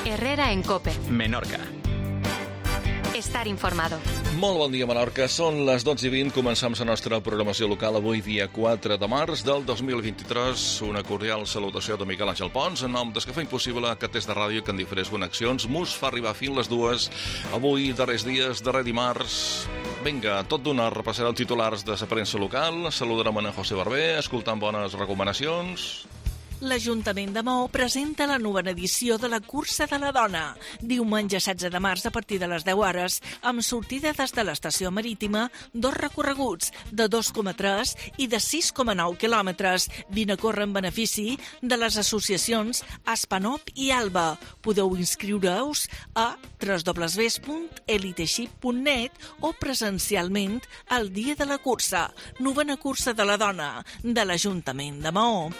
Herrera en COPE. Menorca. Estar informado. Molt bon dia, Menorca. Són les 12:20. Començam la nostra programació local avui, dia 4 de març del 2023. Una cordial salutació de Miquel Àngel Pons, en nom des que fa impossible que des de ràdio que en diferents connexions mos fa arribar fins les 2. Avui, darrers dies, darrer dimarts. Vinga, tot d'una repassarem titulars de la premsa local. Saludarem en José Barber, escoltant bones recomanacions. L'Ajuntament de Maó presenta la novena edició de la Cursa de la Dona. Diumenge 16 de març a partir de les 10 hores, amb sortida des de l'estació marítima, 2 recorreguts de 2,3 i de 6,9 quilòmetres. Vine a córrer en benefici de les associacions Aspanop i Alba. Podeu inscriure-us a www.eliteship.net o presencialment el dia de la cursa. Novena Cursa de la Dona de l'Ajuntament de Maó.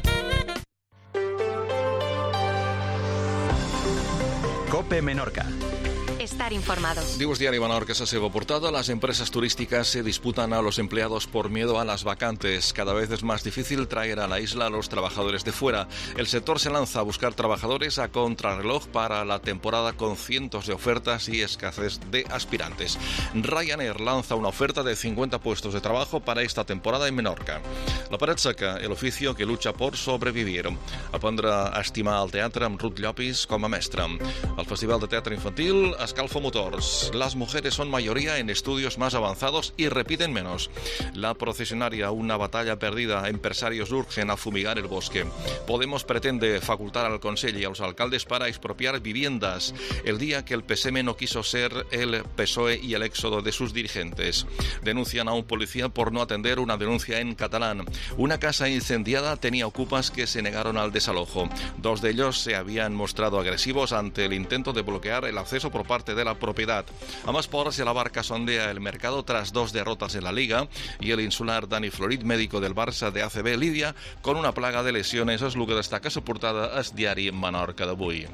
COPE Menorca. Estar informado. Dius Diari Menorca, a seva portada. Las empresas turísticas se disputan a los empleados por miedo a las vacantes. Cada vez es más difícil traer a la isla a los trabajadores de fuera. El sector se lanza a buscar trabajadores a contrarreloj para la temporada con cientos de ofertas y escasez de aspirantes. Ryanair lanza una oferta de 50 puestos de trabajo para esta temporada en Menorca. La paret seca, el oficio que lucha por sobrevivir. Aprendre a estimar el teatre amb Ruth Llopis com a mestra. El Festival de Teatre Infantil Escalfa Motors. Las mujeres son mayoría en estudios más avanzados y repiten menos. La procesionaria, una batalla perdida. Empresarios urgen a fumigar el bosque. Podemos pretende facultar al Consell y a los alcaldes para expropiar viviendas. El día que el PSM no quiso ser el PSOE y el éxodo de sus dirigentes. Denuncian a un policía por no atender una denuncia en catalán. Una casa incendiada tenía ocupas que se negaron al desalojo. 2 de ellos se habían mostrado agresivos ante el intento de bloquear el acceso por parte de la propiedad. A más porras, el Abarca sondea el mercado tras 2 derrotas en la Liga y el insular Dani Florit, médico del Barça de ACB, lidia con una plaga de lesiones. És el que destaca la portada al diari Menorca d'avui.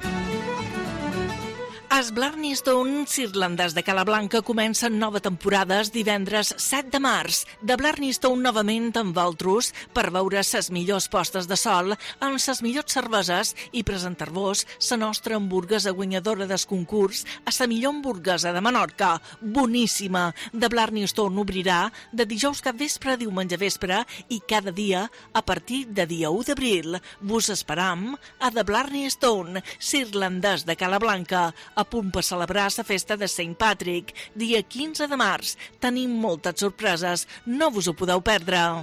Els Blarney Stone irlandès de Calablanca comencen nova temporada divendres 7 de març. De Blarney Stone novament amb Valtrus per veure ses millors postes de sol amb ses millors cerveses i presentar-vos la nostra hamburguesa guanyadora del concurs a la millor hamburguesa de Menorca. Boníssima! De Blarney Stone obrirà de dijous cap vespre a diumenge vespre i cada dia a partir de dia 1 d'abril. Vos esperam a The Blarney Stone, irlandès de Calablanca, a punt per celebrar la festa de St. Patrick, dia 15 de març. Tenim moltes sorpreses, no vos ho podeu perdre.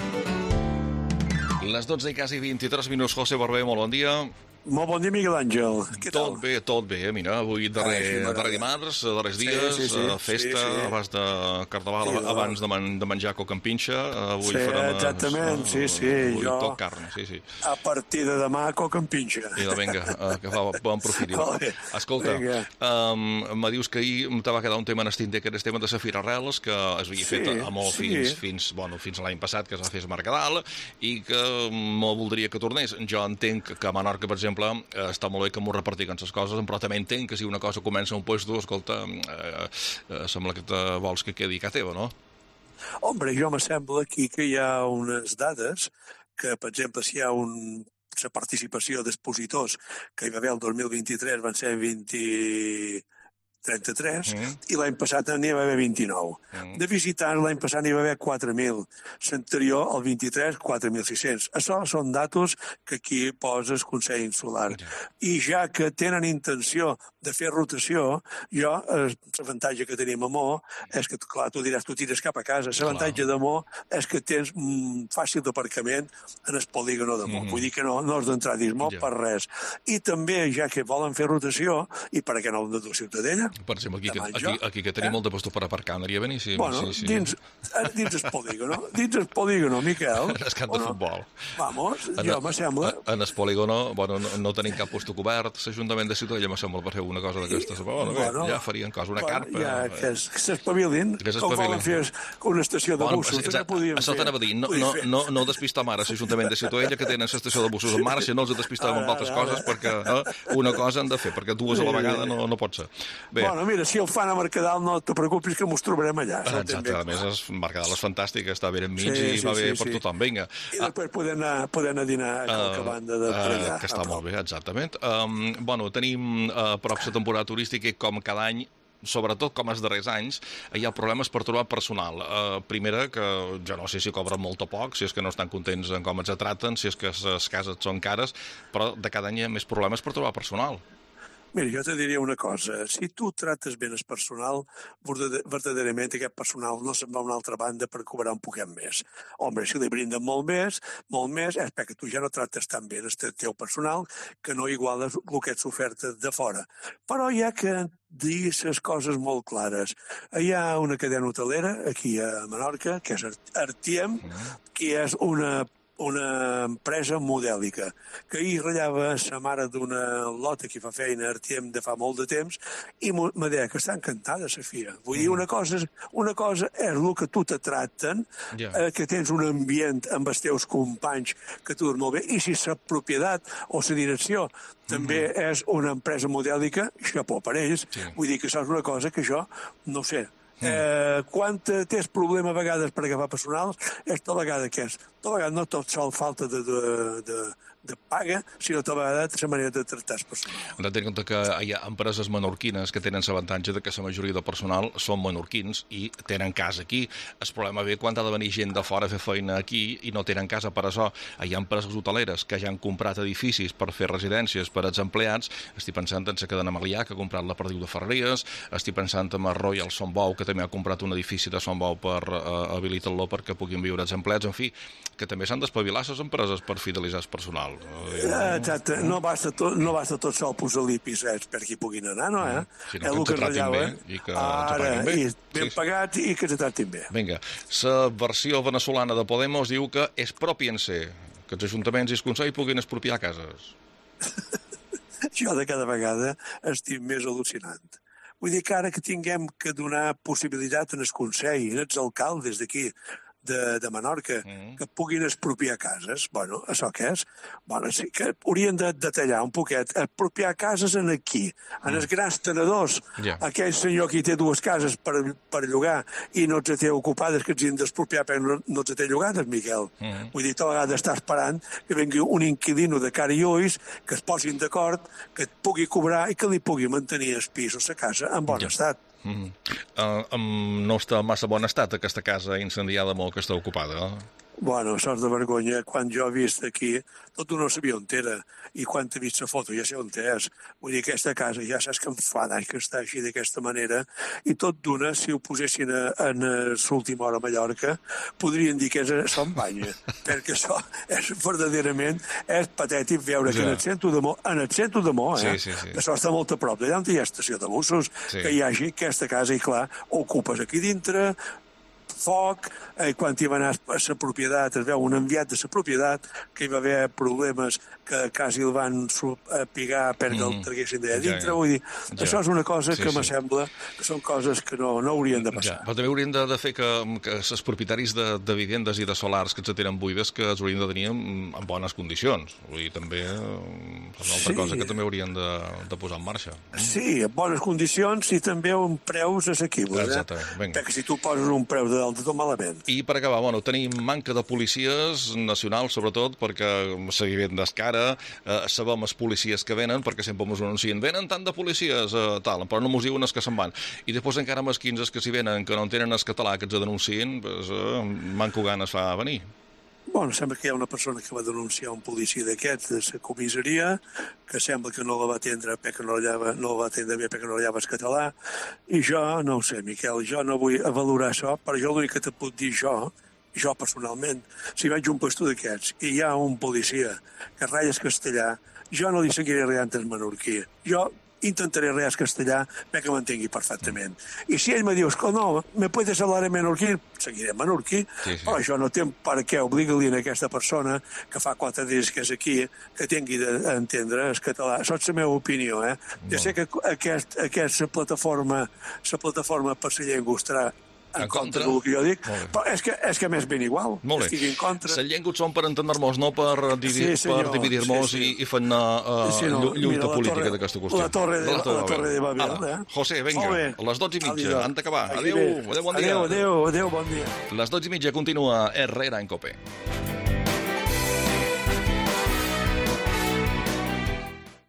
Les 12 i quasi 23 minuts. José Barber, molt bon dia. Molt bon dia, Miguel Àngel. Què tal? Tot bé. Mira, avui darrer dimarts, darrers dies, festa, abans de carnaval, abans de menjar coca amb pinxa. Avui farem... Exactament, avui jo... tot carn, sí. A partir de demà, coca amb pinxa. Vinga, que fa bon profit. Escolta, me dius que ahir te va quedar un tema en Estinte, que era el tema de la Fira Arrels, que es havia fet a molt fins l'any passat, que es va fer a Mercadal, i que me voldria que tornés. Jo entenc que a Menorca, per exemple, està molt bé que m'ho repartiguen les coses, però també entenc que si una cosa comença a un puesto, escolta, sembla que te vols que quedi a teva, no? Hombre, jo me sembla aquí que hi ha unes dades que, per exemple, si hi ha la participació d'expositors que hi va haver el 2023 van ser 33, i l'any passat n'hi va haver 29. De visitants l'any passat n'hi va haver 4.000. L'anterior, el 23, 4.600. Això són datos que aquí posa el Consell Insular. I ja que tenen intenció de fer rotació, l'avantatge que tenim a Mo és que, clar, tu diràs, tu tires cap a casa. L'avantatge de Mo és que tens fàcil d'aparcament en el polígono de Mo. Vull dir que no has d'entrar dins Mo per res. I també, ja que volen fer rotació, i per què no de Ciutadella? Per exemple, aquí que tenim molt de postos per aparcar, anaria beníssim. Bueno, dins el polígono, Miquel. En el camp de futbol. Vamos, jo me sembla... En el polígono, no tenim cap posto cobert, l'Ajuntament de Ciutadella me sembla per fer una cosa d'aquestes. Ja farien cosa, una carpa... Ja, que s'espavilin, com volen fer una estació de busos. Això t'anava a dir, no despistar ara l'Ajuntament de Ciutadella, que tenen l'estació de busos en marxa, no els despistem amb altres coses, perquè una cosa han de fer, perquè dues a la vegada no pot ser. Bé, Bueno, mira, si el fan a Mercadal, no te preocupis que mos trobarem allà. Exacte, a més, Mercadal és fantàstic, està ben enmig i va bé per tothom, vinga. I després poder anar a dinar a qualque banda de per allà. Que està molt bé, exactament. Bueno, tenim a prop la temporada turística i com cada any, sobretot com els darrers anys, hi ha problemes per trobar personal. Primera, que jo no sé si cobren molt o poc, si és que no estan contents en com els traten, si és que les cases són cares, però de cada any hi ha més problemes per trobar personal. Mira, jo te diria una cosa. Si tu trates bé el personal, verdaderament aquest personal no se'n va a una altra banda per cobrar un poquet més. Home, si li brinden molt més, és perquè tu ja no trates tan bé el teu personal que no iguales el que ets oferta de fora. Però hi ha que dir les coses molt clares. Hi ha una cadena hotelera aquí a Menorca, que és Artiem, que és una empresa modèlica, que ahir ratllava la mare d'una lota que fa feina a Artiem de fa molt de temps i me deia que està encantada, Sofia. Vull dir, una cosa és el que tu te traten, que tens un ambient amb els teus companys que tu molt bé, i si la propietat o la direcció també és una empresa modèlica, xapó per ells. Vull dir que això és una cosa que jo no sé. Quan tens problema a vegades per agafar personal és tota vegada que és. Tota vegada no tot sol falta de paga, sinó tota vegada la manera de tractar el personal. Hem de tenir en compte que hi ha empreses menorquines que tenen l'avantatge de que la majoria de personal són menorquins i tenen casa aquí. El problema ve quan ha de venir gent de fora a fer feina aquí i no tenen casa per això. Hi ha empreses hoteleres que ja han comprat edificis per fer residències per als empleats. Estic pensant en la cadena Melià, que ha comprat la Perdiu de Ferreries. Estic pensant en el Royal Son Bou, que també ha comprat un edifici de Son Bou per habilitar-lo perquè puguin viure els empleats. En fi, que també s'han d'espavilar les empreses per fidelitzar el personal. Exacte, no basta tot sol posar-li pisets perquè hi puguin anar, no? Sinó que ens tratin bé i que ens paguin bé. Ben pagats i que ens tratin bé. Vinga, la versió venezolana de Podemos diu que expropiense, que els ajuntaments i els consells puguin expropiar cases. Jo de cada vegada estic més al·lucinant. Vull dir que ara que tinguem que donar possibilitat en el Consell, en els alcaldes d'aquí, de Menorca, que puguin expropiar cases. Bueno, això què és? Bueno, sí que haurien de detallar un poquet. Expropiar cases en aquí, en els grans tenedors. Aquell senyor que hi té dues cases per llogar i no els té ocupades, que els han d'expropiar perquè no els té llogades, Miquel. Vull dir, tota vegada està esperant que vingui un inquilino de cara i ulls, que es posin d'acord, que et pugui cobrar i que li pugui mantenir el pis o la casa en bon estat. No està en massa bon estat aquesta casa incendiada molt que està ocupada. Bueno, sort de vergonya. Quan jo he vist aquí, tot no sabia on era, i quan he vist la foto ja sé on és. Vull dir, aquesta casa ja saps que em fa d'any que està així d'aquesta manera, i tot d'una, si ho posessin en l'última hora a Mallorca, podrien dir que és Son Banya, perquè això és verdaderament patètic veure que en el centre de Mó, això està molt a prop d'allà on hi ha estació de busos, que hi hagi aquesta casa i clar, ocupes aquí dintre, foc, quan hi va anar a la propietat, es veu un enviat de la propietat, que hi va haver problemes que quasi el van pigar perquè el traguessin d'allà dintre. Vull dir, això és una cosa que me sembla que són coses que no haurien de passar. Però també haurien de fer que els propietaris de vivendes i de solars que els tenen buides que els haurien de tenir en bones condicions. Vull dir, també és una altra cosa que també haurien de posar en marxa. Sí, en bones condicions i també amb preus assequibles. Perquè si tu poses un preu de dalt de tot malament. I per acabar, tenim manca de policies nacionals, sobretot, perquè la vivenda és cara, sabem els policies que venen, perquè sempre ens anuncien, venen tant de policies, tal, però no ens diuen els que se'n van. I després encara amb els 15 que s'hi venen, que no tenen el català que ens denuncien, manco ganes fa venir. Bueno, sembla que hi ha una persona que va denunciar un policia d'aquests de la comissaria, que sembla que no la va atendre perquè no la va atendre bé perquè no la el català, i jo no ho sé, Miquel, jo no vull valorar això, però jo l'únic que te puc dir jo personalment, si veig un pastor d'aquests i hi ha un policia que ratlla el castellà, jo no li seguiré riant el menorquí. Jo intentaré riar el castellà perquè m'entengui perfectament. I si ell me diu que no, me puedes hablar en menorquí, seguiré en menorquí, però això no té per què obligar-li a aquesta persona que fa 4 dies que és aquí, que tingui d'entendre el català. Això és la meva opinió, Jo sé que aquesta plataforma per la llengua en contra del que jo dic. Però és que m'és ben igual. Molt bé. Estic en contra. Les llengües són per entendre-nos, no per dividir-nos i fer-ne lluita política d'aquesta qüestió. La torre de Babel. José, vinga, a les 12:30, han d'acabar. Adéu, bon dia. Adéu, bon dia. Les 12:30 continua Herrera en COPE.